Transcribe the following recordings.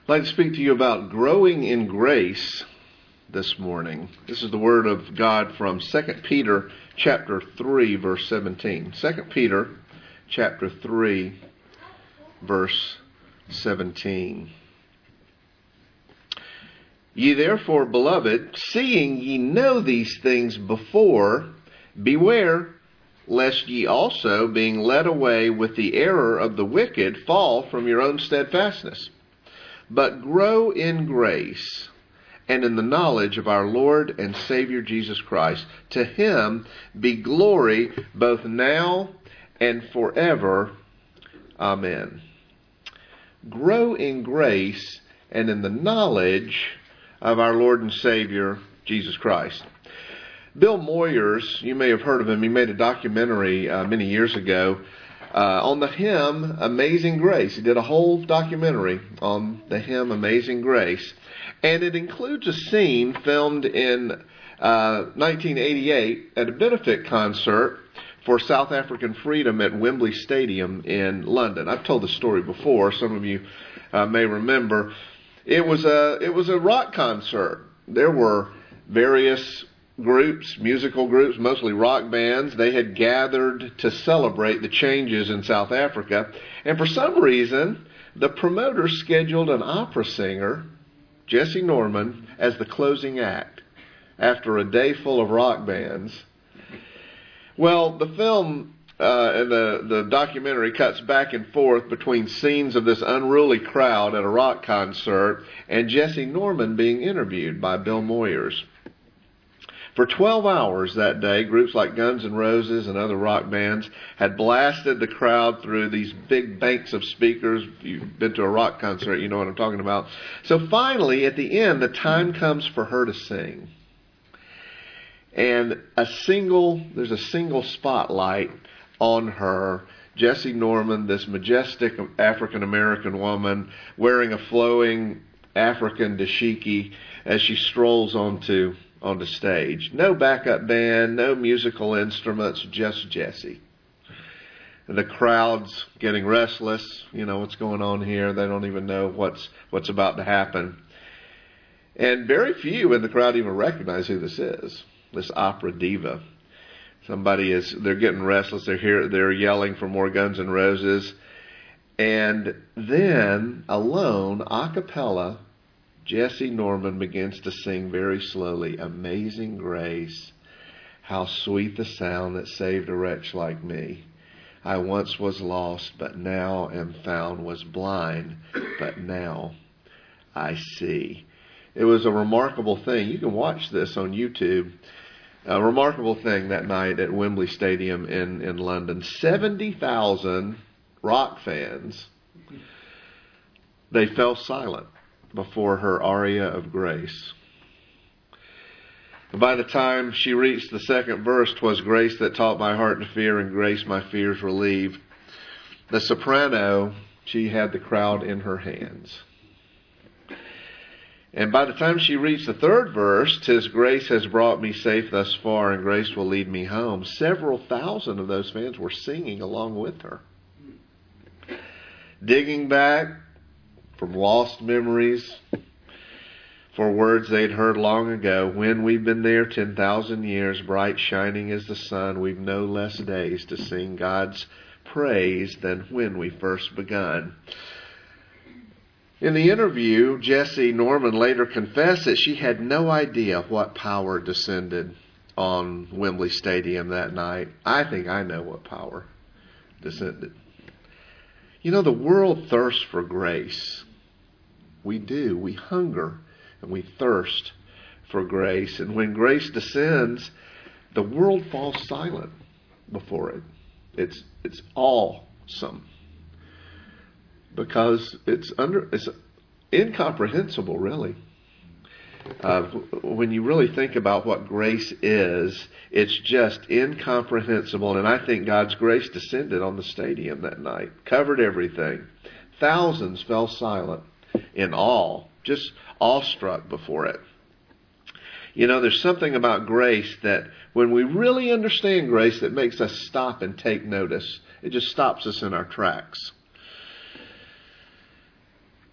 I'd like to speak to you about growing in grace this morning. This is the word of God from 2 Peter chapter 3, verse 17. 2 Peter chapter 3, verse 17. Ye therefore, beloved, seeing ye know these things before, beware, lest ye also, being led away with the error of the wicked, fall from your own steadfastness. But grow in grace and in the knowledge of our Lord and Savior Jesus Christ. To him be glory both now and forever. Amen. Grow in grace and in the knowledge of our Lord and Savior Jesus Christ. Bill Moyers, you may have heard of him. He made a documentary many years ago on the hymn Amazing Grace. He did a whole documentary on the hymn Amazing Grace. And it includes a scene filmed in 1988 at a benefit concert for South African freedom at Wembley Stadium in London. I've told the story before. Some of you may remember. It was a rock concert. There were various groups, musical groups, mostly rock bands. They had gathered to celebrate the changes in South Africa. And for some reason, the promoters scheduled an opera singer, Jesse Norman, as the closing act after a day full of rock bands. Well, the film and the documentary cuts back and forth between scenes of this unruly crowd at a rock concert and Jesse Norman being interviewed by Bill Moyers. For 12 hours that day, groups like Guns N' Roses and other rock bands had blasted the crowd through these big banks of speakers. If you've been to a rock concert, you know what I'm talking about. So finally, at the end, the time comes for her to sing. And there's a single spotlight on her. Jesse Norman, this majestic African-American woman, wearing a flowing African dashiki as she strolls onto stage. No backup band, no musical instruments, just Jesse. The crowd's getting restless. You know what's going on here. They don't even know what's about to happen. And very few in the crowd even recognize who this is, this opera diva. They're getting restless. They're yelling for more Guns N' Roses. And then, alone, a cappella, Jesse Norman begins to sing very slowly, Amazing Grace, how sweet the sound that saved a wretch like me. I once was lost, but now am found, was blind, but now I see. It was a remarkable thing. You can watch this on YouTube. A remarkable thing that night at Wembley Stadium in London. 70,000 rock fans, they fell silent before her aria of grace. By the time she reached the second verse, 'twas grace that taught my heart to fear, and grace my fears relieved. The soprano, she had the crowd in her hands. And by the time she reached the third verse, 'tis grace has brought me safe thus far, and grace will lead me home. Several thousand of those fans were singing along with her. Digging back from lost memories for words they'd heard long ago. When we've been there 10,000 years, bright shining as the sun, we've no less days to sing God's praise than when we first begun. In the interview, Jesse Norman later confessed that she had no idea what power descended on Wembley Stadium that night. I think I know what power descended. You know, the world thirsts for grace. We do. We hunger and we thirst for grace. And when grace descends, the world falls silent before it. It's awesome. Because it's incomprehensible, really. When you really think about what grace is, it's just incomprehensible. And I think God's grace descended on the stadium that night, covered everything. Thousands fell silent in awe, just awestruck before it. You know, there's something about grace that when we really understand grace that makes us stop and take notice. It just stops us in our tracks.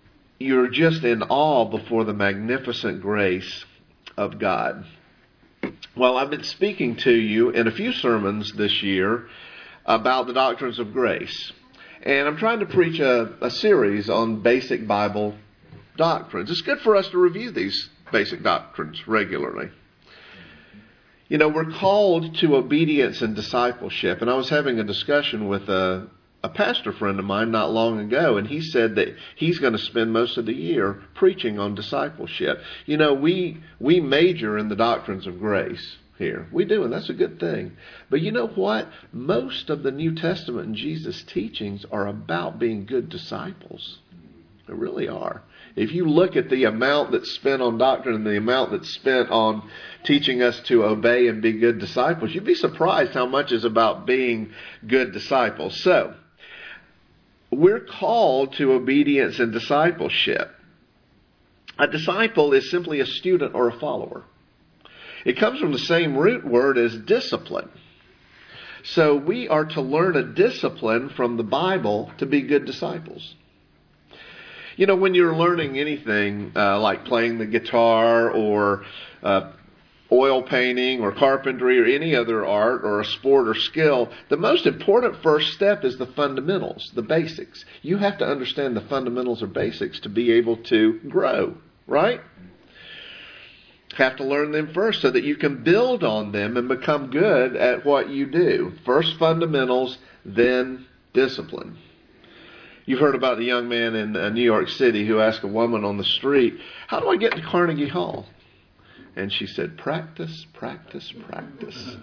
you're just in awe before the magnificent grace of God. Well, I've been speaking to you in a few sermons this year about the doctrines of grace. And I'm trying to preach a series on basic Bible doctrines. It's good for us to review these basic doctrines regularly. You know, we're called to obedience and discipleship. And I was having a discussion with a pastor friend of mine not long ago, and he said that he's going to spend most of the year preaching on discipleship. You know, we major in the doctrines of grace here. We do, and that's a good thing. But you know what? Most of the New Testament and Jesus' teachings are about being good disciples. They really are. If you look at the amount that's spent on doctrine and the amount that's spent on teaching us to obey and be good disciples, you'd be surprised how much is about being good disciples. So, we're called to obedience and discipleship. A disciple is simply a student or a follower. It comes from the same root word as discipline. So we are to learn a discipline from the Bible to be good disciples. You know, when you're learning anything like playing the guitar or oil painting or carpentry or any other art or a sport or skill, the most important first step is the fundamentals, the basics. You have to understand the fundamentals or basics to be able to grow, right? Have to learn them first so that you can build on them and become good at what you do. First fundamentals, then discipline. You've heard about the young man in New York City who asked a woman on the street, "How do I get to Carnegie Hall?" And she said, "Practice, practice, practice."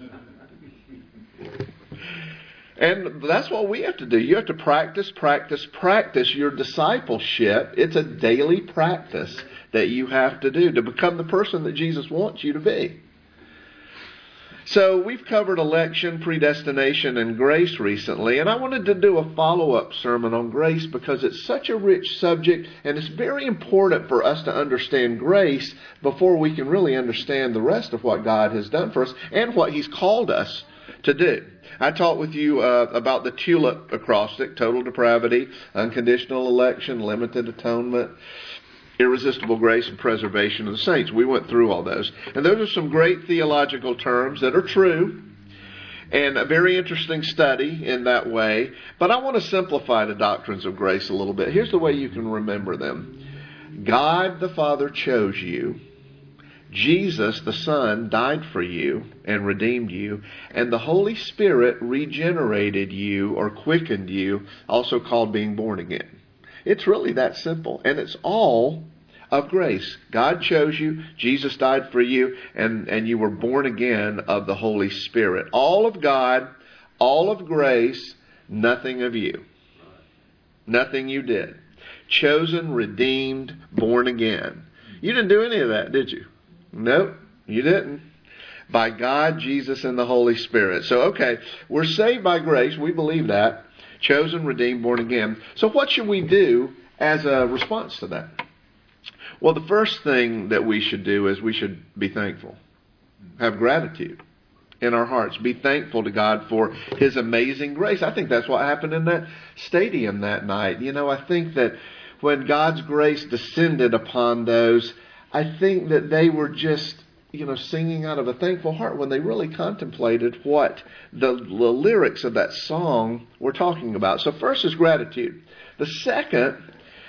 And that's what we have to do. You have to practice, practice, practice your discipleship. It's a daily practice that you have to do to become the person that Jesus wants you to be. So we've covered election, predestination, and grace recently, and I wanted to do a follow-up sermon on grace because it's such a rich subject, and it's very important for us to understand grace before we can really understand the rest of what God has done for us and what He's called us to do. I talked with you about the TULIP acrostic: total depravity, unconditional election, limited atonement, irresistible grace, and preservation of the saints. We went through all those. And those are some great theological terms that are true and a very interesting study in that way. But I want to simplify the doctrines of grace a little bit. Here's the way you can remember them. God the Father chose you. Jesus the Son died for you and redeemed you. And the Holy Spirit regenerated you or quickened you, also called being born again. It's really that simple. And it's all of grace. God chose you, Jesus died for you, and you were born again of the Holy Spirit. All of God, all of grace, nothing of you. Nothing you did. Chosen, redeemed, born again. You didn't do any of that, did you? Nope, you didn't. By God, Jesus, and the Holy Spirit. So, okay, we're saved by grace. We believe that. Chosen, redeemed, born again. So what should we do as a response to that? Well, the first thing that we should do is we should be thankful. Have gratitude in our hearts. Be thankful to God for His amazing grace. I think that's what happened in that stadium that night. You know, I think that when God's grace descended upon those, I think that they were just, singing out of a thankful heart when they really contemplated what the lyrics of that song were talking about. So first is gratitude. The second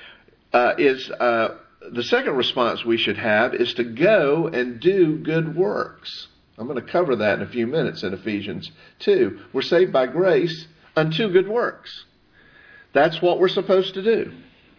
the second response we should have is to go and do good works. I'm going to cover that in a few minutes in Ephesians 2. We're saved by grace unto good works. That's what we're supposed to do.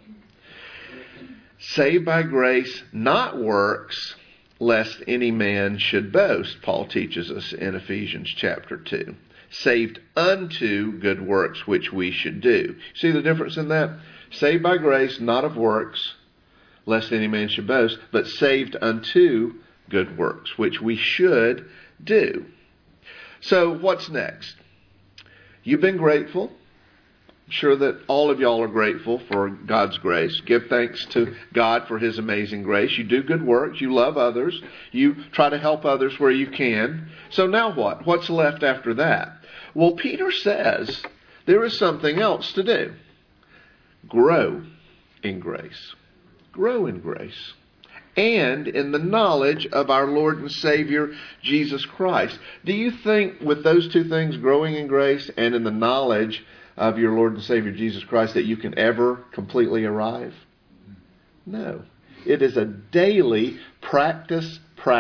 Saved by grace, not works, lest any man should boast, Paul teaches us in Ephesians chapter 2. Saved unto good works, which we should do. See the difference in that? Saved by grace, not of works, lest any man should boast, but saved unto good works, which we should do. So what's next? You've been grateful. I'm sure that all of y'all are grateful for God's grace. Give thanks to God for His amazing grace. You do good works. You love others. You try to help others where you can. So now what? What's left after that? Well, Peter says there is something else to do. Grow in grace. grow in grace and in the knowledge of our Lord and Savior, Jesus Christ. Do you think with those two things, growing in grace and in the knowledge of your Lord and Savior, Jesus Christ, that you can ever completely arrive? No. It is a daily practice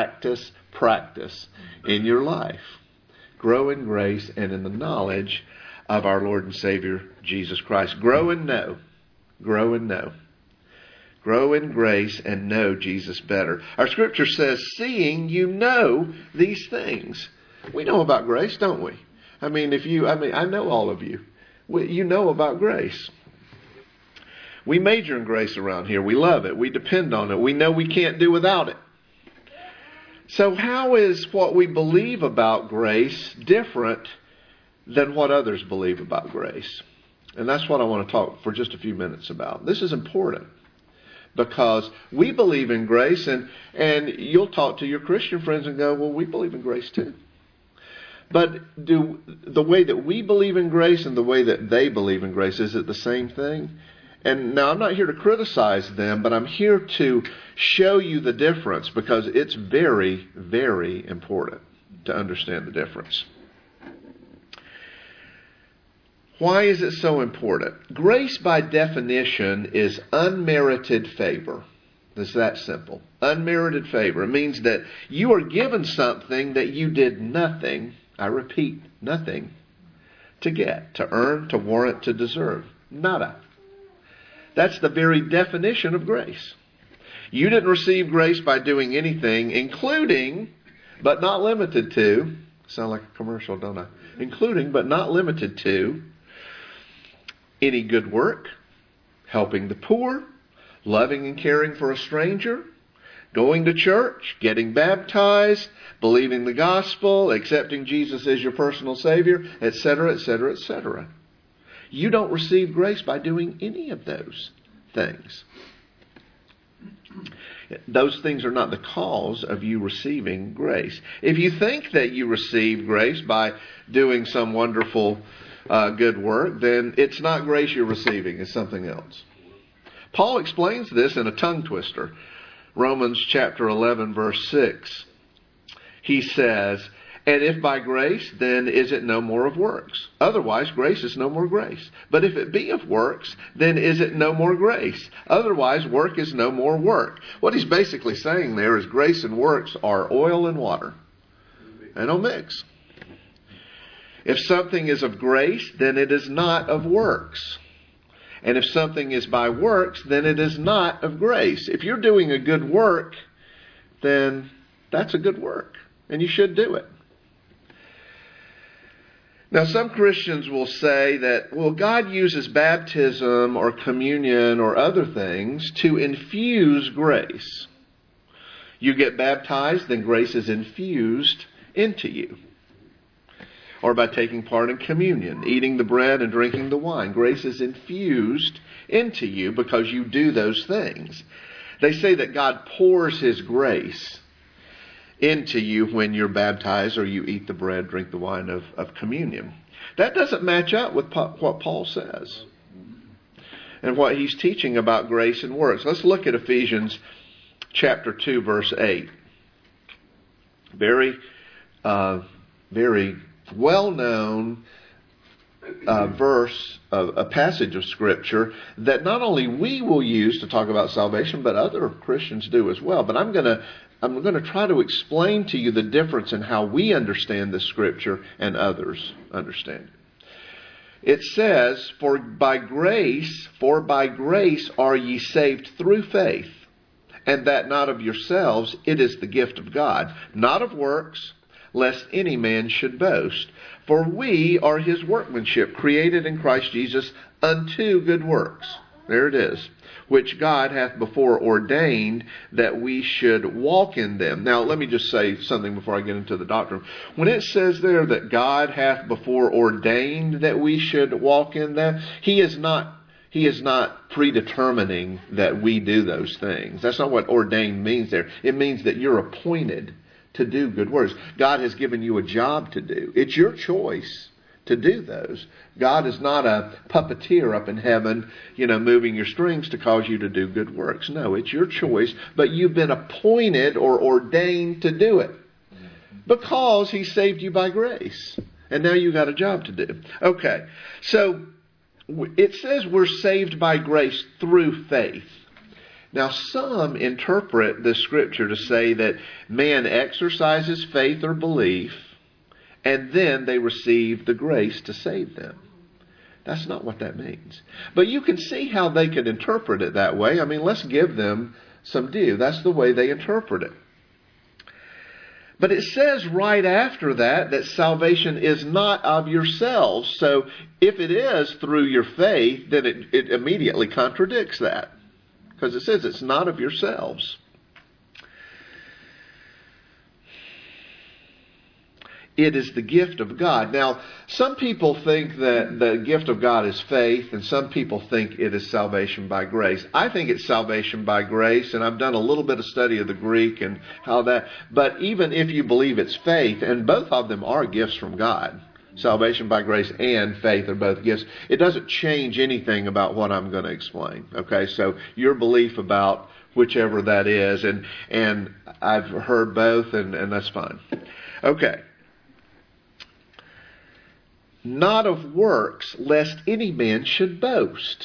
in your life. Grow in grace and in the knowledge of our Lord and Savior, Jesus Christ. Grow and know. Grow and know. Grow in grace and know Jesus better. Our scripture says, seeing you know these things. We know about grace, don't we? I know all of you. You know about grace. We major in grace around here. We love it. We depend on it. We know we can't do without it. So how is what we believe about grace different than what others believe about grace? And that's what I want to talk for just a few minutes about. This is important because we believe in grace, and you'll talk to your Christian friends and go, well, we believe in grace too. But the way that we believe in grace and the way that they believe in grace, is it the same thing? And now I'm not here to criticize them, but I'm here to show you the difference because it's very, very important to understand the difference. Why is it so important? Grace, by definition, is unmerited favor. It's that simple. Unmerited favor. It means that you are given something that you did nothing, I repeat, nothing, to get, to earn, to warrant, to deserve. Nada. That's the very definition of grace. You didn't receive grace by doing anything, including, but not limited to, sound like a commercial, don't I? Including, but not limited to, any good work, helping the poor, loving and caring for a stranger, going to church, getting baptized, believing the gospel, accepting Jesus as your personal Savior, etc., etc., etc. You don't receive grace by doing any of those things. Those things are not the cause of you receiving grace. If you think that you receive grace by doing some wonderful good work, then it's not grace you're receiving, it's something else. Paul explains this in a tongue twister. Romans chapter 11, verse 6. He says, and if by grace, then is it no more of works? Otherwise, grace is no more grace. But if it be of works, then is it no more grace? Otherwise, work is no more work. What he's basically saying there is grace and works are oil and water. They don't mix. If something is of grace, then it is not of works. And if something is by works, then it is not of grace. If you're doing a good work, then that's a good work. And you should do it. Now, some Christians will say that, well, God uses baptism or communion or other things to infuse grace. You get baptized, then grace is infused into you. Or by taking part in communion, eating the bread and drinking the wine. Grace is infused into you because you do those things. They say that God pours His grace into you when you're baptized or you eat the bread, drink the wine of communion. That doesn't match up with what Paul says and what he's teaching about grace and works. Let's look at Ephesians chapter 2, verse 8. Very well-known verse, a passage of Scripture that not only we will use to talk about salvation, but other Christians do as well. But I'm going to try to explain to you the difference in how we understand this Scripture and others understand it. It says, For by grace are ye saved through faith, and that not of yourselves, it is the gift of God, not of works, lest any man should boast. For we are His workmanship, created in Christ Jesus unto good works. There it is. Which God hath before ordained that we should walk in them. Now, let me just say something before I get into the doctrine. When it says there that God hath before ordained that we should walk in them, He is not predetermining that we do those things. That's not what ordained means there. It means that you're appointed to do good works. God has given you a job to do. It's your choice to do those. God is not a puppeteer up in heaven, moving your strings to cause you to do good works. No, it's your choice, but you've been appointed or ordained to do it because He saved you by grace. And now you got a job to do. Okay, so it says we're saved by grace through faith. Now, some interpret this scripture to say that man exercises faith or belief, and then they receive the grace to save them. That's not what that means. But you can see how they could interpret it that way. I mean, let's give them some due. That's the way they interpret it. But it says right after that salvation is not of yourselves. So if it is through your faith, then it immediately contradicts that. Because it says it's not of yourselves. It is the gift of God. Now, some people think that the gift of God is faith, and some people think it is salvation by grace. I think it's salvation by grace, and I've done a little bit of study of the Greek and how that. But even if you believe it's faith, and both of them are gifts from God, salvation by grace and faith are both gifts, it doesn't change anything about what I'm going to explain. Okay, so your belief about whichever that is, and I've heard both, and that's fine. Okay. Not of works, lest any man should boast.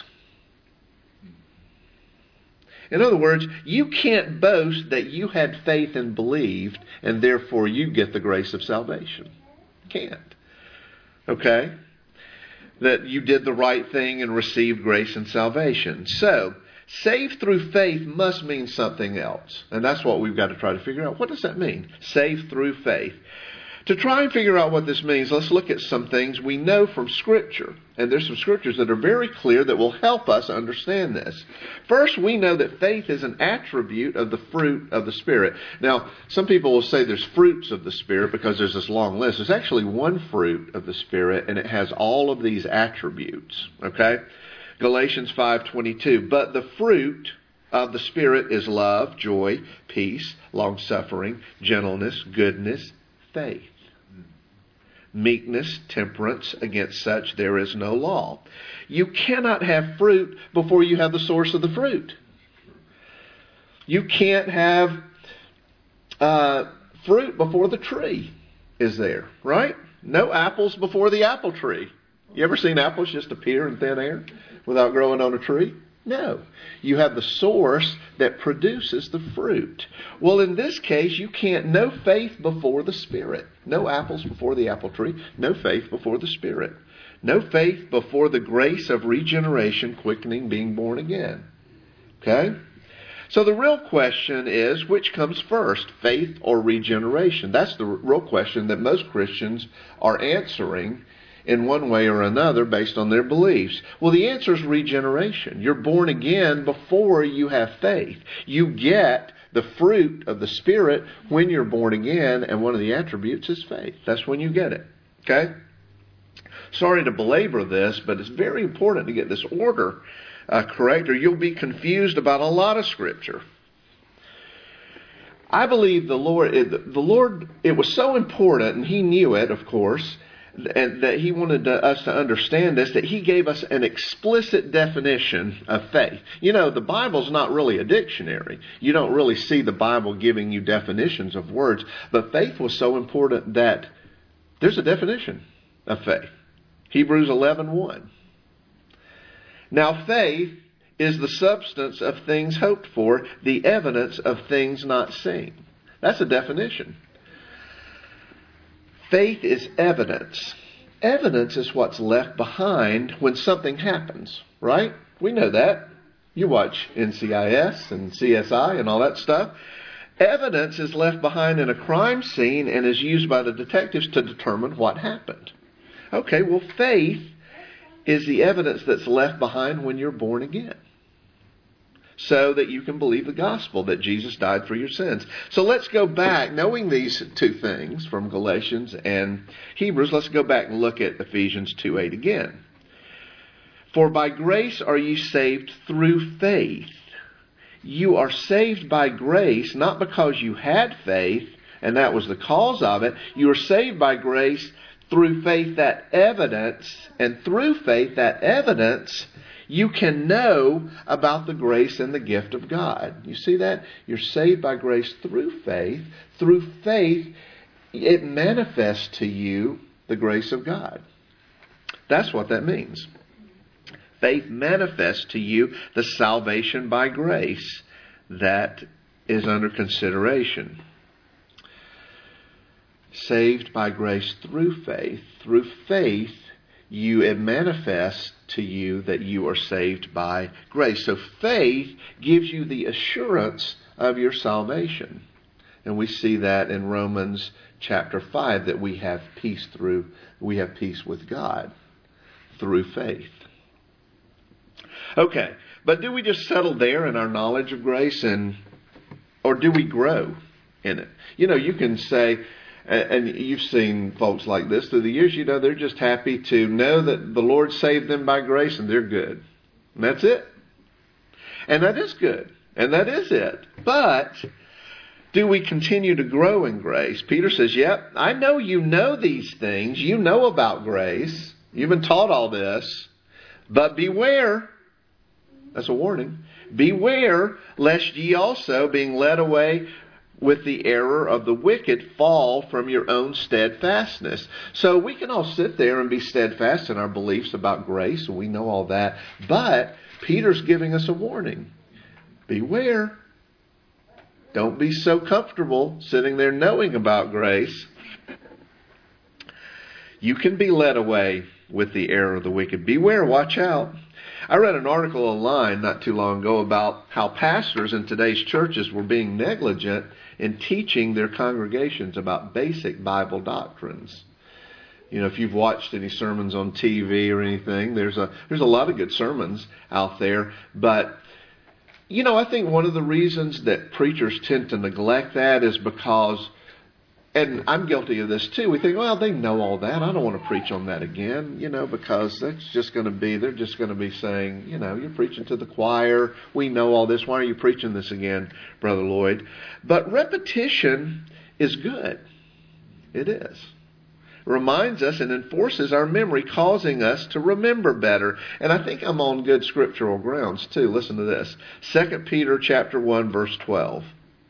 In other words, you can't boast that you had faith and believed, and therefore you get the grace of salvation. Can't. Okay? That you did the right thing and received grace and salvation. So, saved through faith must mean something else. And that's what we've got to try to figure out. What does that mean? Saved through faith. To try and figure out what this means, let's look at some things we know from Scripture. And there's some Scriptures that are very clear that will help us understand this. First, we know that faith is an attribute of the fruit of the Spirit. Now, some people will say there's fruits of the Spirit because there's this long list. There's actually one fruit of the Spirit, and it has all of these attributes. Okay? Galatians 5:22. But the fruit of the Spirit is love, joy, peace, long-suffering, gentleness, goodness, faith. Meekness, temperance, against such there is no law. You cannot have fruit before you have the source of the fruit. You can't have fruit before the tree is there, right? No apples before the apple tree. You ever seen apples just appear in thin air without growing on a tree? No. You have the source that produces the fruit. Well, in this case, you can't, no faith before the Spirit. No apples before the apple tree. No faith before the Spirit. No faith before the grace of regeneration, quickening, being born again. Okay? So the real question is, which comes first, faith or regeneration? That's the real question that most Christians are answering in one way or another based on their beliefs. Well, the answer is regeneration. You're born again before you have faith. You get the fruit of the Spirit when you're born again, and one of the attributes is faith. That's when you get it. Okay? Sorry to belabor this, but it's very important to get this order correct, or you'll be confused about a lot of Scripture. I believe the Lord, it was so important, and He knew it, of course, and that He wanted us to understand this, that He gave us an explicit definition of faith. You know, the Bible's not really a dictionary. You don't really see the Bible giving you definitions of words. But faith was so important that there's a definition of faith. Hebrews 11:1. Now faith is the substance of things hoped for, the evidence of things not seen. That's a definition. Faith is evidence. Evidence is what's left behind when something happens, right? We know that. You watch NCIS and CSI and all that stuff. Evidence is left behind in a crime scene and is used by the detectives to determine what happened. Okay, well, faith is the evidence that's left behind when you're born again, so that you can believe the gospel, that Jesus died for your sins. So let's go back, knowing these two things from Galatians and Hebrews, let's go back and look at Ephesians 2:8 again. For by grace are ye saved through faith. You are saved by grace, not because you had faith, and that was the cause of it. You are saved by grace through faith that evidence, and through faith that evidence, you can know about the grace and the gift of God. You see that? You're saved by grace through faith. Through faith, it manifests to you the grace of God. That's what that means. Faith manifests to you the salvation by grace that is under consideration. Saved by grace through faith. Through faith, it manifests to you that you are saved by grace. So faith gives you the assurance of your salvation. And we see that in Romans chapter 5, that we have peace with God through faith. Okay, but do we just settle there in our knowledge of grace, or do we grow in it? You can say, and you've seen folks like this through the years, they're just happy to know that the Lord saved them by grace and they're good. And that's it. And that is good. And that is it. But do we continue to grow in grace? Peter says, yep, I know you know these things. You know about grace. You've been taught all this. But beware. That's a warning. Beware lest ye also, being led away with the error of the wicked, fall from your own steadfastness. So we can all sit there and be steadfast in our beliefs about grace, and we know all that. But Peter's giving us a warning. Beware. Don't be so comfortable sitting there knowing about grace. You can be led away with the error of the wicked. Beware, watch out. I read an article online not too long ago about how pastors in today's churches were being negligent in teaching their congregations about basic Bible doctrines. If you've watched any sermons on TV or anything, there's a lot of good sermons out there. But, I think one of the reasons that preachers tend to neglect that is because, and I'm guilty of this too, we think, well, they know all that. I don't want to preach on that again, because they're just going to be saying, you're preaching to the choir. We know all this. Why are you preaching this again, Brother Lloyd? But repetition is good. It is. It reminds us and enforces our memory, causing us to remember better. And I think I'm on good scriptural grounds too. Listen to this. 2 Peter chapter 1, verse 12.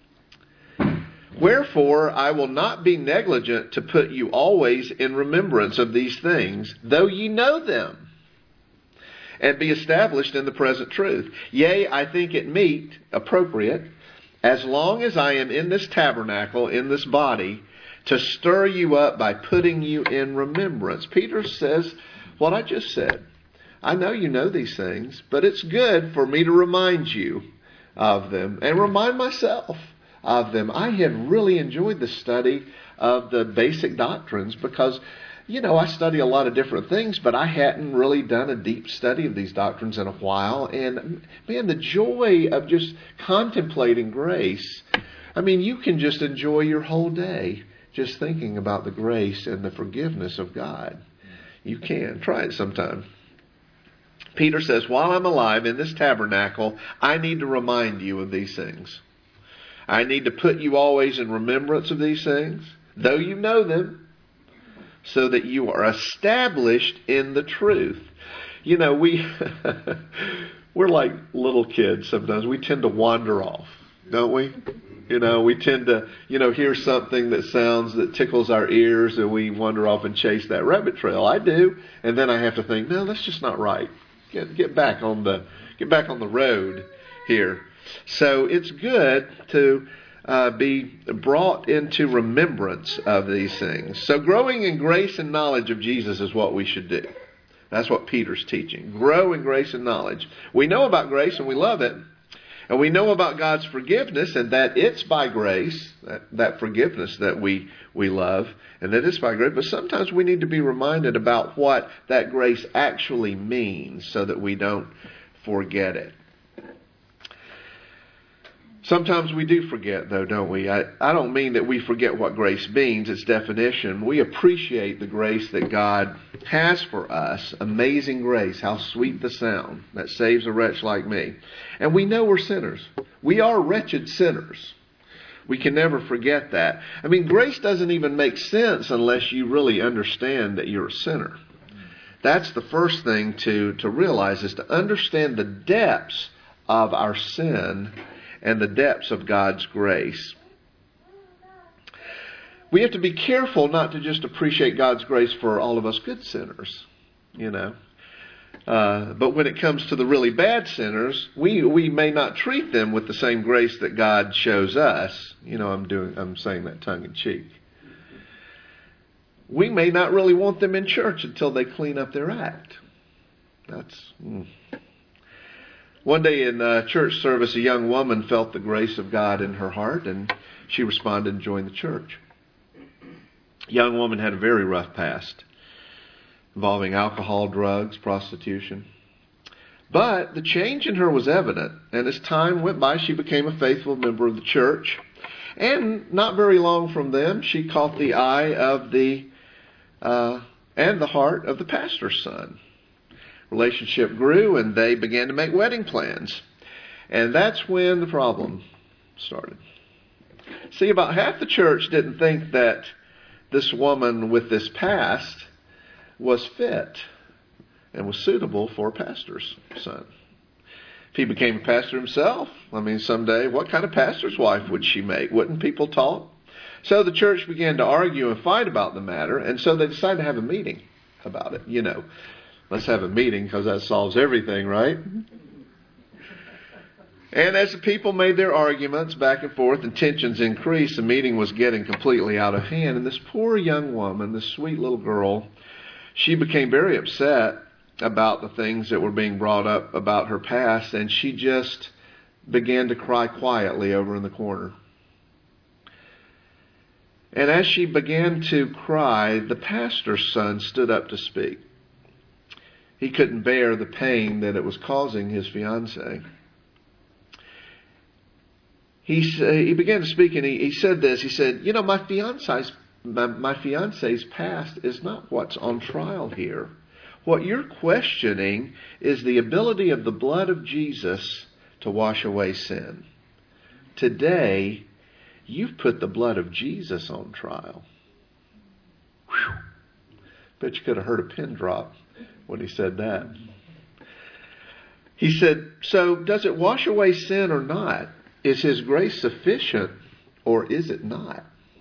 Wherefore I will not be negligent to put you always in remembrance of these things, though ye know them, and be established in the present truth. Yea, I think it meet, appropriate, as long as I am in this tabernacle, in this body, to stir you up by putting you in remembrance. Peter says what I just said. I know you know these things, but it's good for me to remind you of them and remind myself of them. I had really enjoyed the study of the basic doctrines because, I study a lot of different things, but I hadn't really done a deep study of these doctrines in a while. And man, the joy of just contemplating grace. You can just enjoy your whole day just thinking about the grace and the forgiveness of God. You can. Try it sometime. Peter says, while I'm alive in this tabernacle, I need to remind you of these things. I need to put you always in remembrance of these things, though you know them, so that you are established in the truth. We're like little kids sometimes. We tend to wander off, don't we? We tend to, hear something that tickles our ears, and we wander off and chase that rabbit trail. I do. And then I have to think, no, that's just not right. Get back on the road here. So it's good to be brought into remembrance of these things. So growing in grace and knowledge of Jesus is what we should do. That's what Peter's teaching. Grow in grace and knowledge. We know about grace and we love it. And we know about God's forgiveness and that it's by grace, that forgiveness that we love, and that it's by grace. But sometimes we need to be reminded about what that grace actually means so that we don't forget it. Sometimes we do forget, though, don't we? I don't mean that we forget what grace means, its definition. We appreciate the grace that God has for us. Amazing grace, how sweet the sound that saves a wretch like me. And we know we're sinners. We are wretched sinners. We can never forget that. I mean, grace doesn't even make sense unless you really understand that you're a sinner. That's the first thing to realize, is to understand the depths of our sin and the depths of God's grace. We have to be careful not to just appreciate God's grace for all of us good sinners, but when it comes to the really bad sinners, we may not treat them with the same grace that God shows us. I'm saying that tongue in cheek. We may not really want them in church until they clean up their act. One day in church service, a young woman felt the grace of God in her heart, and she responded and joined the church. The young woman had a very rough past, involving alcohol, drugs, prostitution. But the change in her was evident, and as time went by, she became a faithful member of the church. And not very long from then, she caught the eye of and the heart of the pastor's son. Relationship grew, and they began to make wedding plans. And that's when the problem started. See, about half the church didn't think that this woman with this past was fit and was suitable for a pastor's son. If he became a pastor himself, someday, what kind of pastor's wife would she make? Wouldn't people talk? So the church began to argue and fight about the matter, and so they decided to have a meeting about it. Let's have a meeting because that solves everything, right? And as the people made their arguments back and forth and tensions increased, the meeting was getting completely out of hand. And this poor young woman, this sweet little girl, she became very upset about the things that were being brought up about her past, and she just began to cry quietly over in the corner. And as she began to cry, the pastor's son stood up to speak. He couldn't bear the pain that it was causing his fiancée. He began to speak, and he said this. He said, my fiancé's past is not what's on trial here. What you're questioning is the ability of the blood of Jesus to wash away sin. Today, you've put the blood of Jesus on trial. Whew. Bet you could have heard a pin drop when he said that. He said, so does it wash away sin or not? Is His grace sufficient or is it not?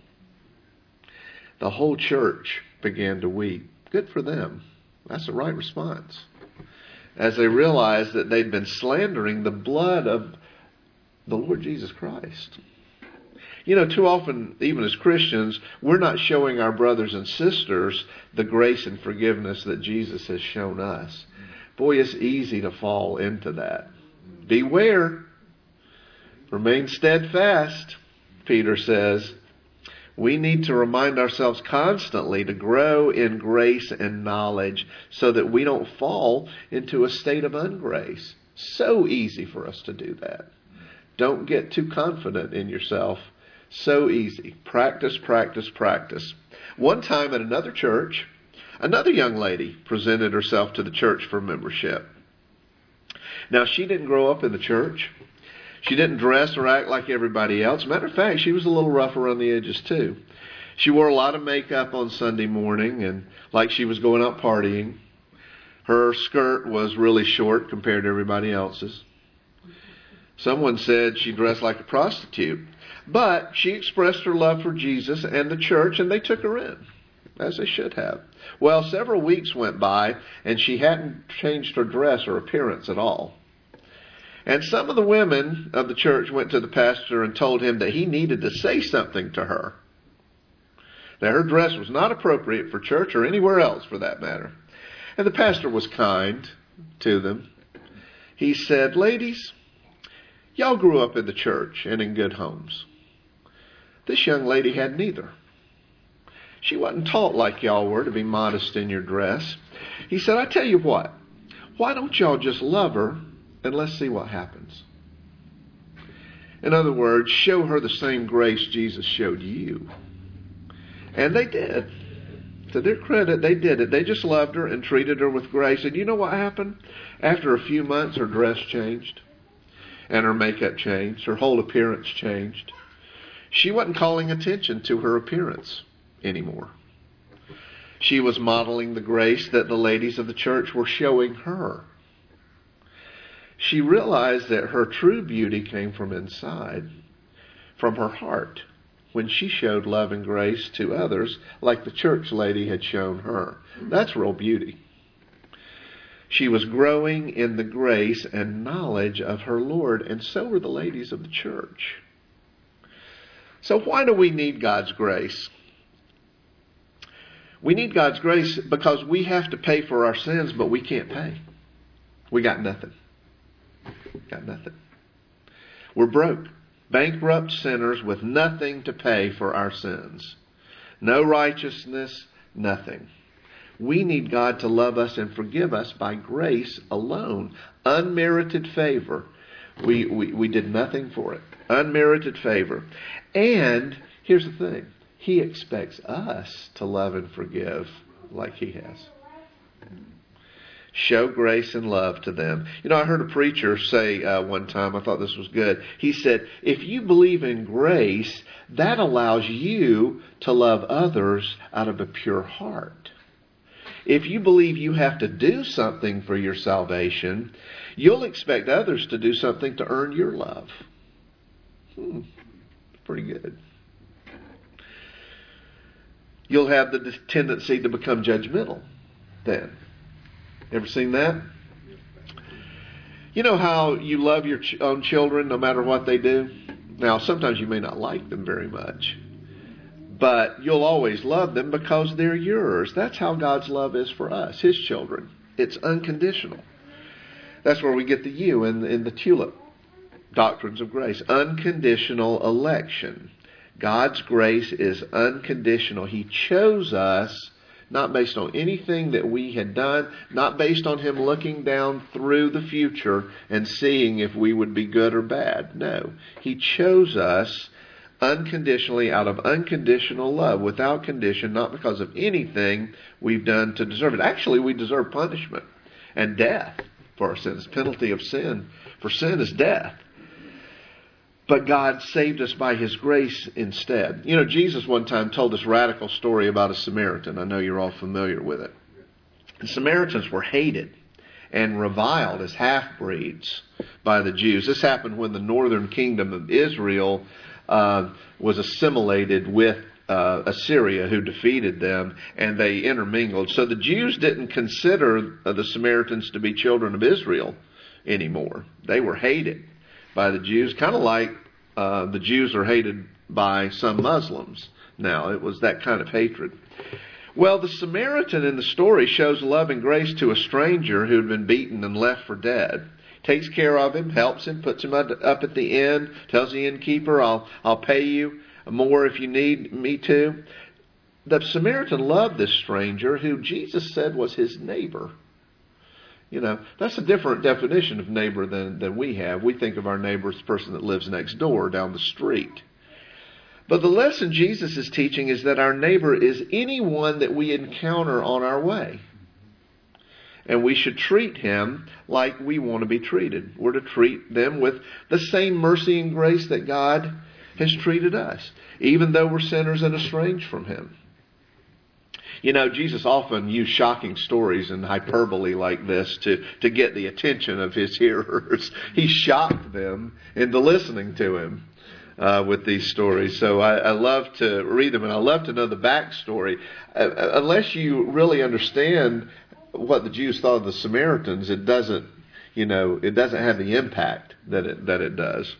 The whole church began to weep. Good for them. That's the right response. As they realized that they'd been slandering the blood of the Lord Jesus Christ. Too often, even as Christians, we're not showing our brothers and sisters the grace and forgiveness that Jesus has shown us. Boy, it's easy to fall into that. Beware. Remain steadfast, Peter says. We need to remind ourselves constantly to grow in grace and knowledge so that we don't fall into a state of ungrace. So easy for us to do that. Don't get too confident in yourself. So easy. Practice, practice, practice. One time at another church, another young lady presented herself to the church for membership. Now, she didn't grow up in the church. She didn't dress or act like everybody else. Matter of fact, she was a little rough around the edges too. She wore a lot of makeup on Sunday morning and like she was going out partying. Her skirt was really short compared to everybody else's. Someone said she dressed like a prostitute. But she expressed her love for Jesus and the church, and they took her in, as they should have. Well, several weeks went by, and she hadn't changed her dress or appearance at all. And some of the women of the church went to the pastor and told him that he needed to say something to her. That her dress was not appropriate for church or anywhere else for that matter. And the pastor was kind to them. He said, ladies, y'all grew up in the church and in good homes. This young lady had neither. She wasn't taught like y'all were to be modest in your dress. He said, I tell you what, why don't y'all just love her and let's see what happens. In other words, show her the same grace Jesus showed you. And they did. To their credit, they did it. They just loved her and treated her with grace. And you know what happened? After a few months, her dress changed. And her makeup changed. Her whole appearance changed. She wasn't calling attention to her appearance anymore. She was modeling the grace that the ladies of the church were showing her. She realized that her true beauty came from inside, from her heart, when she showed love and grace to others like the church lady had shown her. That's real beauty. She was growing in the grace and knowledge of her Lord, and so were the ladies of the church. So why do we need God's grace? We need God's grace because we have to pay for our sins, but we can't pay. We got nothing. Got nothing. We're broke, bankrupt sinners with nothing to pay for our sins. No righteousness, nothing. We need God to love us and forgive us by grace alone. Unmerited favor. We did nothing for it. Unmerited favor. And here's the thing. He expects us to love and forgive like He has. Show grace and love to them. You know, I heard a preacher say one time, I thought this was good. He said, if you believe in grace, that allows you to love others out of a pure heart. If you believe you have to do something for your salvation, you'll expect others to do something to earn your love. Pretty good. You'll have the tendency to become judgmental then. Ever seen that? You know how you love your own children no matter what they do? Now, sometimes you may not like them very much, but you'll always love them because they're yours. That's how God's love is for us, His children. It's unconditional. That's where we get the U in the TULIP, Doctrines of Grace. Unconditional election. God's grace is unconditional. He chose us not based on anything that we had done, not based on Him looking down through the future and seeing if we would be good or bad. No. He chose us unconditionally out of unconditional love, without condition, not because of anything we've done to deserve it. Actually, we deserve punishment and death for our sins. The penalty of sin for sin is death. But God saved us by His grace instead. You know, Jesus one time told this radical story about a Samaritan. I know you're all familiar with it. The Samaritans were hated and reviled as half-breeds by the Jews. This happened when the northern kingdom of Israel was assimilated with Assyria, who defeated them, and they intermingled. So the Jews didn't consider the Samaritans to be children of Israel anymore. They were hated by the Jews, kind of like the Jews are hated by some Muslims now. It was that kind of hatred. Well, the Samaritan in the story shows love and grace to a stranger who had been beaten and left for dead. Takes care of him, helps him, puts him up at the inn, tells the innkeeper, I'll pay you more if you need me to. The Samaritan loved this stranger who Jesus said was his neighbor. You know, that's a different definition of neighbor than we have. We think of our neighbor as the person that lives next door down the street. But the lesson Jesus is teaching is that our neighbor is anyone that we encounter on our way. And we should treat him like we want to be treated. We're to treat them with the same mercy and grace that God has treated us, even though we're sinners and estranged from Him. You know, Jesus often used shocking stories and hyperbole like this to get the attention of His hearers. He shocked them into listening to Him with these stories. So I love to read them, and I love to know the backstory. Unless you really understand what the Jews thought of the Samaritans, it doesn't have the impact that it does.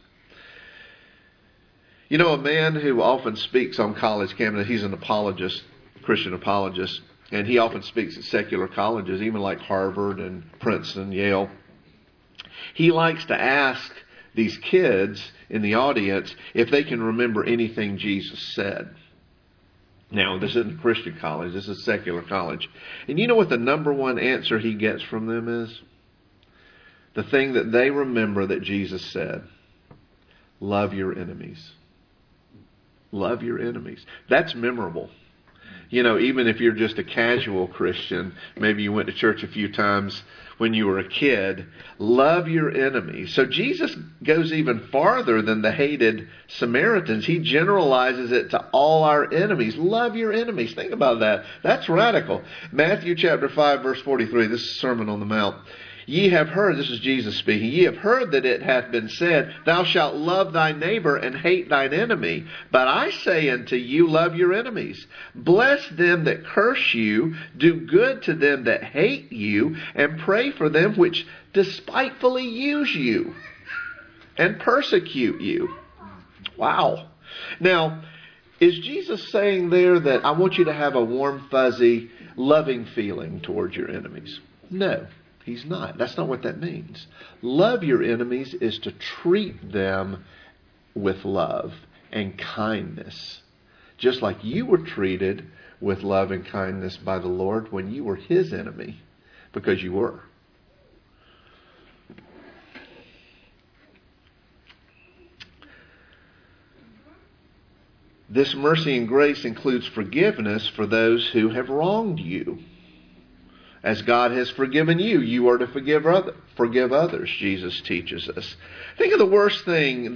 You know, a man who often speaks on college campuses, he's an apologist, Christian apologist, and he often speaks at secular colleges, even like Harvard and Princeton, Yale. He likes to ask these kids in the audience if they can remember anything Jesus said. Now, this isn't a Christian college, this is a secular college. And you know what the number one answer he gets from them is? The thing that they remember that Jesus said: love your enemies. Love your enemies. That's memorable. You know, even if you're just a casual Christian, maybe you went to church a few times when you were a kid, love your enemies. So Jesus goes even farther than the hated Samaritans. He generalizes it to all our enemies. Love your enemies. Think about that. That's radical. Matthew chapter 5, verse 43. This is Sermon on the Mount. Ye have heard, this is Jesus speaking, ye have heard that it hath been said, thou shalt love thy neighbor and hate thine enemy. But I say unto you, love your enemies. Bless them that curse you, do good to them that hate you, and pray for them which despitefully use you and persecute you. Wow. Now, is Jesus saying there that I want you to have a warm, fuzzy, loving feeling towards your enemies? No. He's not. That's not what that means. Love your enemies is to treat them with love and kindness. Just like you were treated with love and kindness by the Lord when you were His enemy, because you were. This mercy and grace includes forgiveness for those who have wronged you. As God has forgiven you, you are to forgive others, Jesus teaches us. Think of the worst thing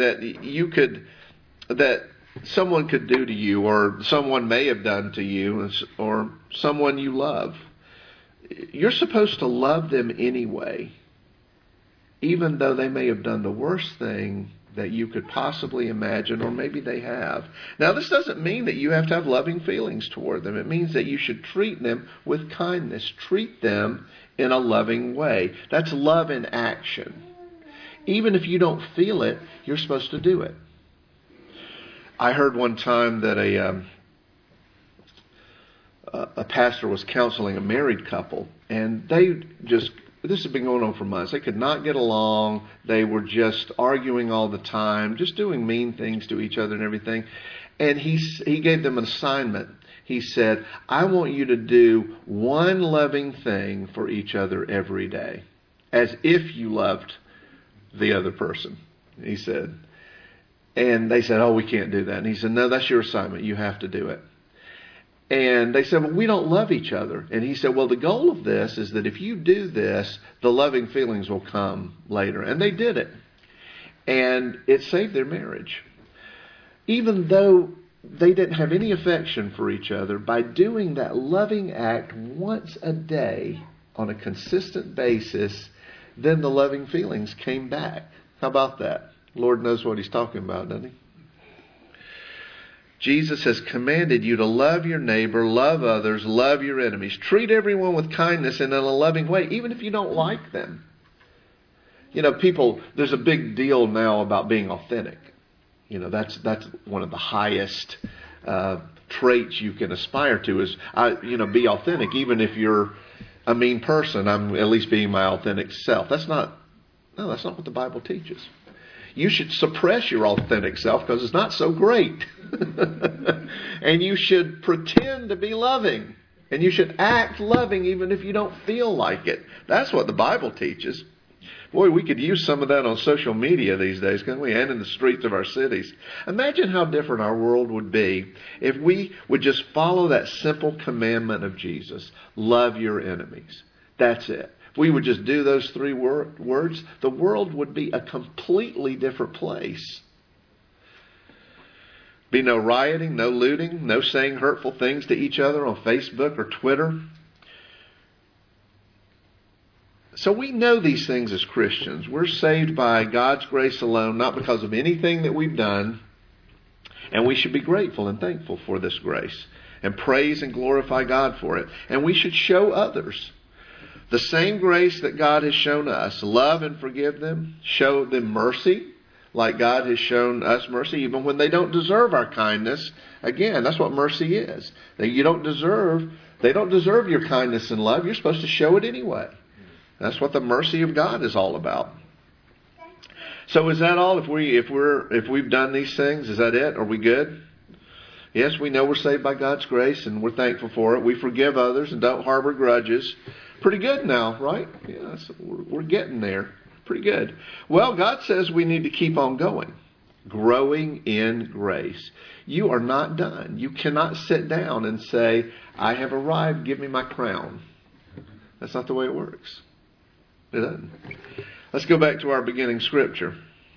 that someone could do to you, or someone may have done to you, or someone you love. You're supposed to love them anyway, even though they may have done the worst thing that you could possibly imagine, or maybe they have. Now, this doesn't mean that you have to have loving feelings toward them. It means that you should treat them with kindness. Treat them in a loving way. That's love in action. Even if you don't feel it, you're supposed to do it. I heard one time that a pastor was counseling a married couple, and this had been going on for months. They could not get along. They were just arguing all the time, just doing mean things to each other and everything. And he gave them an assignment. He said, I want you to do one loving thing for each other every day, as if you loved the other person, he said. And they said, oh, we can't do that. And he said, no, that's your assignment. You have to do it. And they said, well, we don't love each other. And he said, well, the goal of this is that if you do this, the loving feelings will come later. And they did it. And it saved their marriage. Even though they didn't have any affection for each other, by doing that loving act once a day on a consistent basis, then the loving feelings came back. How about that? Lord knows what He's talking about, doesn't He? Jesus has commanded you to love your neighbor, love others, love your enemies. Treat everyone with kindness and in a loving way, even if you don't like them. You know, there's a big deal now about being authentic. You know, that's one of the highest traits you can aspire to is, be authentic. Even if you're a mean person, I'm at least being my authentic self. That's not what the Bible teaches. You should suppress your authentic self because it's not so great. And you should pretend to be loving. And you should act loving even if you don't feel like it. That's what the Bible teaches. Boy, we could use some of that on social media these days, couldn't we? And in the streets of our cities. Imagine how different our world would be if we would just follow that simple commandment of Jesus. Love your enemies. That's it. If we would just do those three words, the world would be a completely different place. Be no rioting, no looting, no saying hurtful things to each other on Facebook or Twitter. So we know these things as Christians. We're saved by God's grace alone, not because of anything that we've done. And we should be grateful and thankful for this grace and praise and glorify God for it. And we should show others the same grace that God has shown us. Love and forgive them. Show them mercy like God has shown us mercy, even when they don't deserve our kindness. Again, that's what mercy is. They don't deserve your kindness and love. You're supposed to show it anyway. That's what the mercy of God is all about. So is that all? If we've done these things, is that it? Are we good? Yes, we know we're saved by God's grace and we're thankful for it. We forgive others and don't harbor grudges. Pretty good now, right? Yes, we're getting there. Pretty good. Well, God says we need to keep on going. growing in grace. You are not done. You cannot sit down and say, I have arrived, give me my crown. That's not the way it works. It doesn't. Let's go back to our beginning scripture.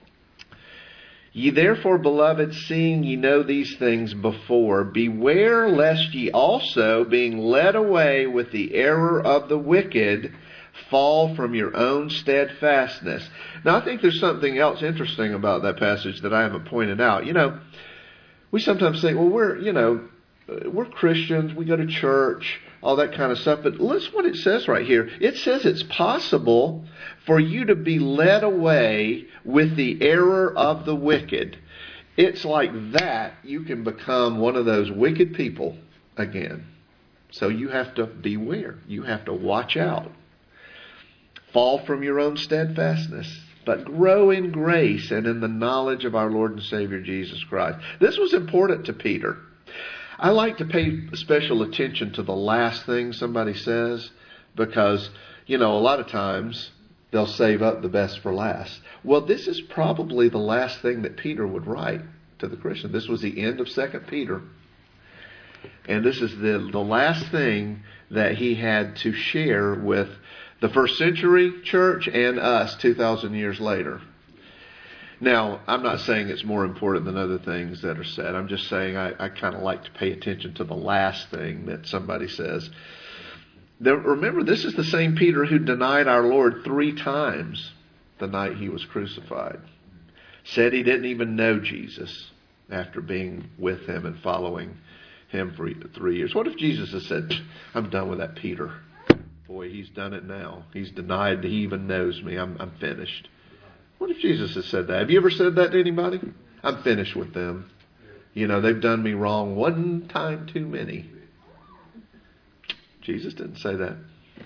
Ye therefore, beloved, seeing ye know these things before, beware lest ye also, being led away with the error of the wicked, fall from your own steadfastness. Now, I think there's something else interesting about that passage that I haven't pointed out. We sometimes think, well, we're Christians, we go to church, all that kind of stuff. But listen what it says right here. It says it's possible for you to be led away with the error of the wicked. It's like that you can become one of those wicked people again. So you have to beware. You have to watch out. Fall from your own steadfastness, but grow in grace and in the knowledge of our Lord and Savior Jesus Christ. This was important to Peter. I like to pay special attention to the last thing somebody says because, a lot of times they'll save up the best for last. Well, this is probably the last thing that Peter would write to the Christian. This was the end of 2 Peter. And this is the last thing that he had to share with the first century church and us 2,000 years later. Now, I'm not saying it's more important than other things that are said. I'm just saying I kind of like to pay attention to the last thing that somebody says. Remember, this is the same Peter who denied our Lord 3 times the night he was crucified. Said he didn't even know Jesus after being with him and following him for 3 years. What if Jesus had said, I'm done with that Peter. Boy, he's done it now. He's denied that he even knows me. I'm finished. What if Jesus has said that? Have you ever said that to anybody? I'm finished with them. They've done me wrong one time too many. Jesus didn't say that.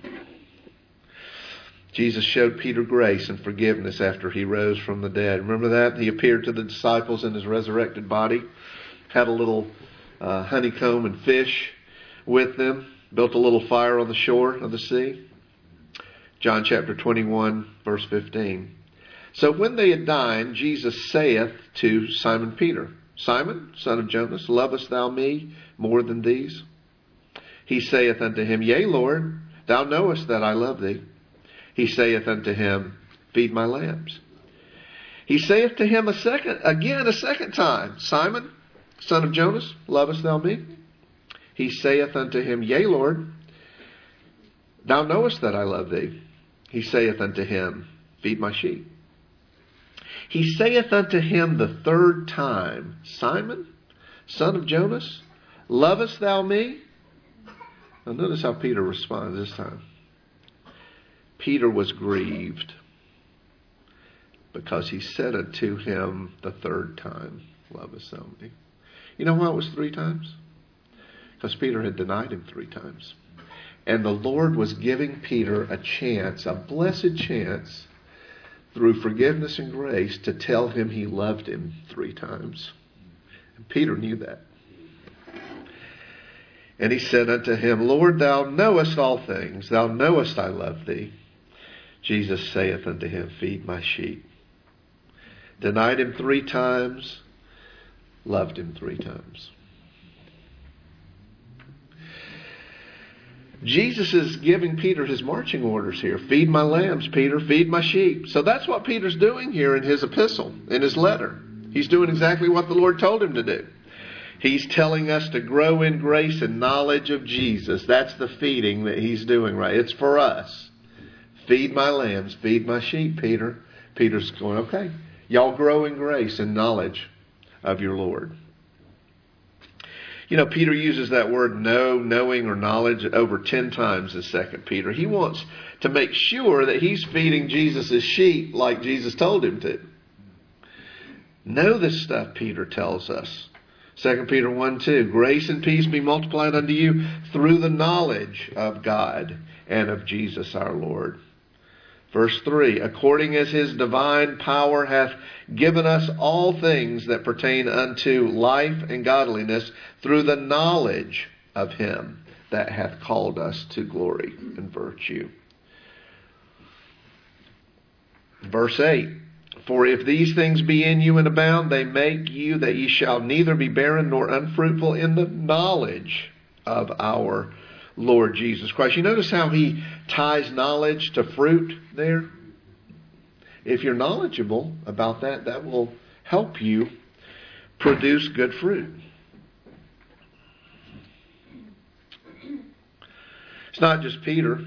Jesus showed Peter grace and forgiveness after he rose from the dead. Remember that? He appeared to the disciples in his resurrected body, had a little honeycomb and fish with them, built a little fire on the shore of the sea. John chapter 21, verse 15. So when they had dined, Jesus saith to Simon Peter, Simon, son of Jonas, lovest thou me more than these? He saith unto him, Yea, Lord, thou knowest that I love thee. He saith unto him, Feed my lambs. He saith to him a second time, Simon, son of Jonas, lovest thou me? He saith unto him, Yea, Lord, thou knowest that I love thee. He saith unto him, Feed my sheep. He saith unto him the 3rd time, Simon, son of Jonas, lovest thou me? Now notice how Peter responds this time. Peter was grieved because he said unto him the 3rd time, lovest thou me? You know why it was 3 times? Because Peter had denied him 3 times. And the Lord was giving Peter a chance, a blessed chance, through forgiveness and grace, to tell him he loved him 3 times. And Peter knew that. And he said unto him, Lord, thou knowest all things. Thou knowest I love thee. Jesus saith unto him, Feed my sheep. Denied him 3 times, loved him 3 times. Jesus is giving Peter his marching orders here. Feed my lambs, Peter. Feed my sheep. So that's what Peter's doing here in his epistle, in his letter. He's doing exactly what the Lord told him to do. He's telling us to grow in grace and knowledge of Jesus. That's the feeding that he's doing, right? It's for us. Feed my lambs, feed my sheep, Peter. Peter's going, okay, y'all grow in grace and knowledge of your Lord. Peter uses that word know, knowing, or knowledge over 10 times in 2 Peter. He wants to make sure that he's feeding Jesus' sheep like Jesus told him to. Know this stuff, Peter tells us. 2 Peter 1:2, grace and peace be multiplied unto you through the knowledge of God and of Jesus our Lord. Verse 3, according as his divine power hath given us all things that pertain unto life and godliness through the knowledge of him that hath called us to glory and virtue. Verse 8, For if these things be in you and abound, they make you that ye shall neither be barren nor unfruitful in the knowledge of our Lord Jesus Christ. You notice how he ties knowledge to fruit there? If you're knowledgeable about that, that will help you produce good fruit. It's not just Peter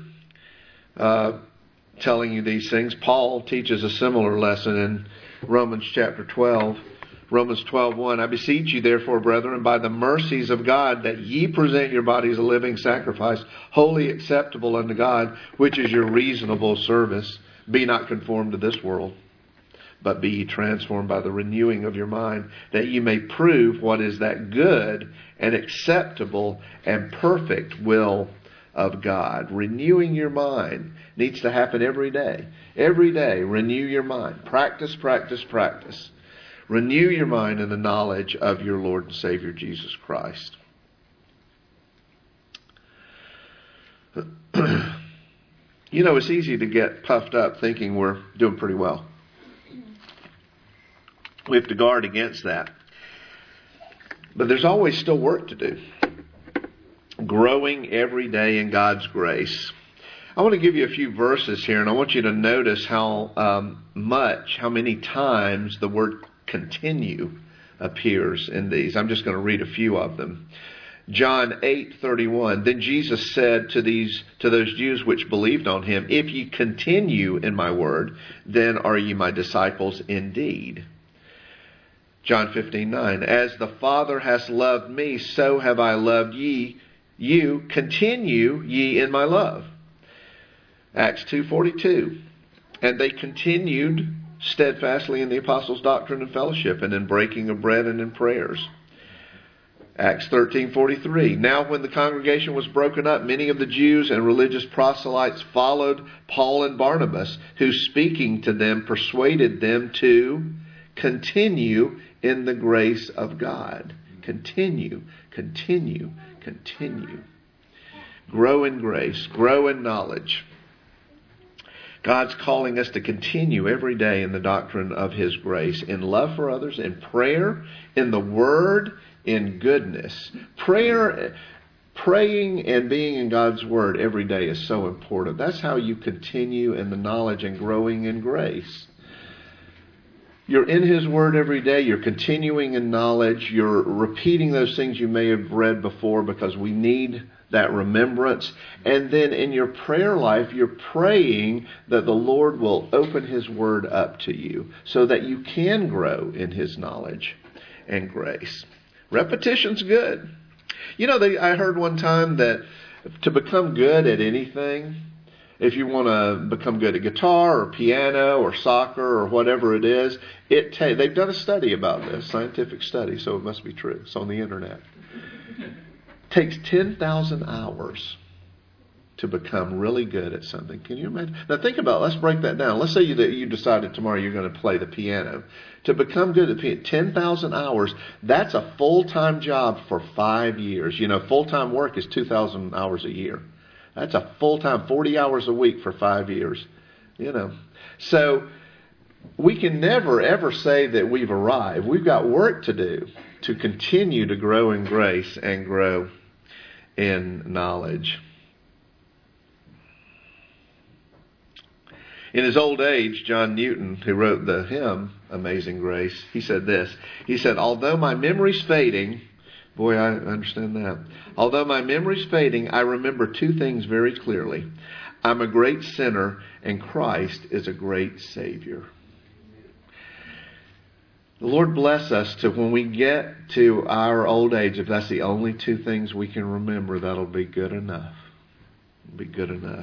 telling you these things. Paul teaches a similar lesson in Romans chapter 12. Romans 12:1. I beseech you therefore, brethren, by the mercies of God, that ye present your bodies a living sacrifice, wholly acceptable unto God, which is your reasonable service. Be not conformed to this world, but be ye transformed by the renewing of your mind, that ye may prove what is that good and acceptable and perfect will of God. Renewing your mind needs to happen every day. Every day, renew your mind. Practice, practice, practice. Renew your mind in the knowledge of your Lord and Savior Jesus Christ. You know, it's easy to get puffed up thinking we're doing pretty well. We have to guard against that. But there's always still work to do. Growing every day in God's grace. I want to give you a few verses here, and I want you to notice how many times the word continue appears in these. I'm just going to read a few of them. John 8:31. Then Jesus said to those Jews which believed on him, if ye continue in my word, then are ye my disciples indeed. John 15:9. As the Father hath loved me, so have I loved you. Continue ye in my love. Acts 2:42. And they continued steadfastly in the apostles' doctrine and fellowship, and in breaking of bread and in prayers. Acts 13:43. Now when the congregation was broken up, many of the Jews and religious proselytes followed Paul and Barnabas, who speaking to them persuaded them to continue in the grace of God. Continue, continue, continue. Grow in grace, grow in knowledge. God's calling us to continue every day in the doctrine of His grace, in love for others, in prayer, in the Word, in goodness. Praying and being in God's Word every day is so important. That's how you continue in the knowledge and growing in grace. You're in His Word every day. You're continuing in knowledge. You're repeating those things you may have read before because we need that remembrance. And then in your prayer life, you're praying that the Lord will open His Word up to you so that you can grow in His knowledge and grace. Repetition's good. You know, I heard one time that to become good at anything, if you want to become good at guitar or piano or soccer or whatever it is, they've done a study about this, scientific study, so it must be true. It's on the internet. It takes 10,000 hours to become really good at something. Can you imagine? Now think about it. Let's break that down. Let's say you decided tomorrow you're going to play the piano. To become good at piano, 10,000 hours, that's a full-time job for 5 years. You know, full-time work is 2,000 hours a year. That's a full-time, 40 hours a week for 5 years. You know, so we can never, ever say that we've arrived. We've got work to do to continue to grow in grace and grow in knowledge. In his old age, John Newton, who wrote the hymn, Amazing Grace, he said this. He said, although my memory's fading, boy, I understand that. Although my memory's fading, I remember two things very clearly. I'm a great sinner, and Christ is a great Savior. The Lord bless us to when we get to our old age, if that's the only two things we can remember, that'll be good enough. It'll be good enough.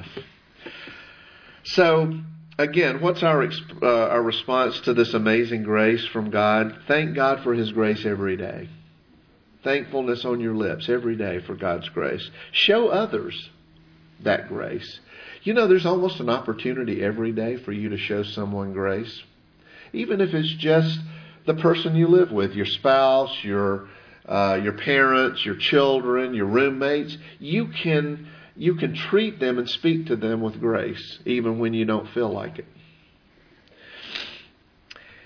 So, again, what's our response to this amazing grace from God? Thank God for His grace every day. Thankfulness on your lips every day for God's grace. Show others that grace. You know, there's almost an opportunity every day for you to show someone grace. Even if it's just the person you live with, your spouse, your parents, your children, your roommates. You can treat them and speak to them with grace, even when you don't feel like it.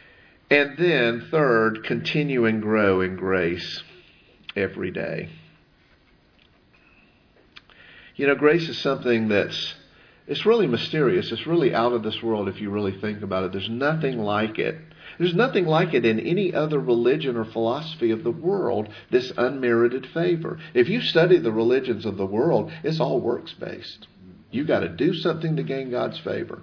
And then, third, continue and grow in grace every day. You know, grace is something it's really mysterious. It's really out of this world if you really think about it. There's nothing like it. There's nothing like it in any other religion or philosophy of the world, this unmerited favor. If you study the religions of the world, it's all works-based. You got to do something to gain God's favor.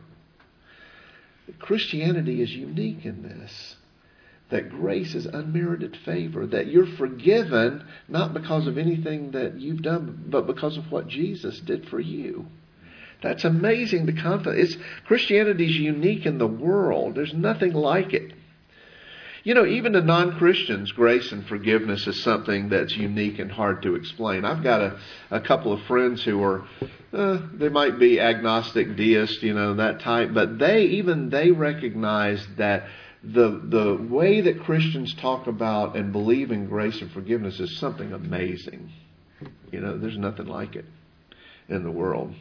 Christianity is unique in this. That grace is unmerited favor, that you're forgiven not because of anything that you've done, but because of what Jesus did for you. That's amazing, the confidence. Christianity is unique in the world. There's nothing like it. You know, even to non-Christians, grace and forgiveness is something that's unique and hard to explain. I've got a couple of friends who are, they might be agnostic deists, that type, but they recognize that the way that Christians talk about and believe in grace and forgiveness is something amazing. There's nothing like it in the world.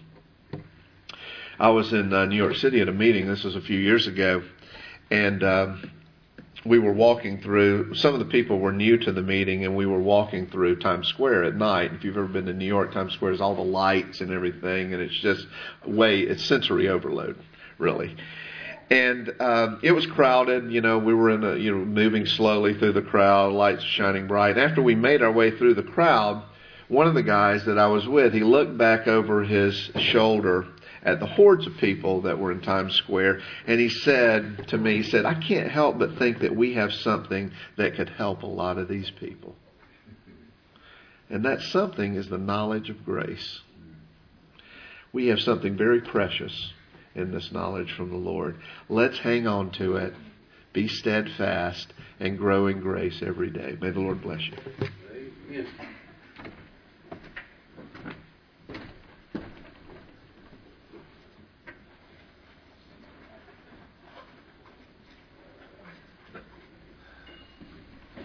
I was in New York City at a meeting. This was a few years ago, and we were walking through. Some of the people were new to the meeting, and we were walking through Times Square at night. If you've ever been to New York, Times Square has all the lights and everything, and it's sensory overload, really. And it was crowded. We were moving slowly through the crowd, lights shining bright. And after we made our way through the crowd, one of the guys that I was with, he looked back over his shoulder at the hordes of people that were in Times Square, and he said to me, I can't help but think that we have something that could help a lot of these people. And that something is the knowledge of grace. We have something very precious in this knowledge from the Lord. Let's hang on to it, be steadfast, and grow in grace every day. May the Lord bless you. Amen.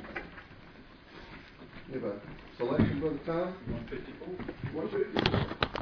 You have a selection for the time? 154. 154.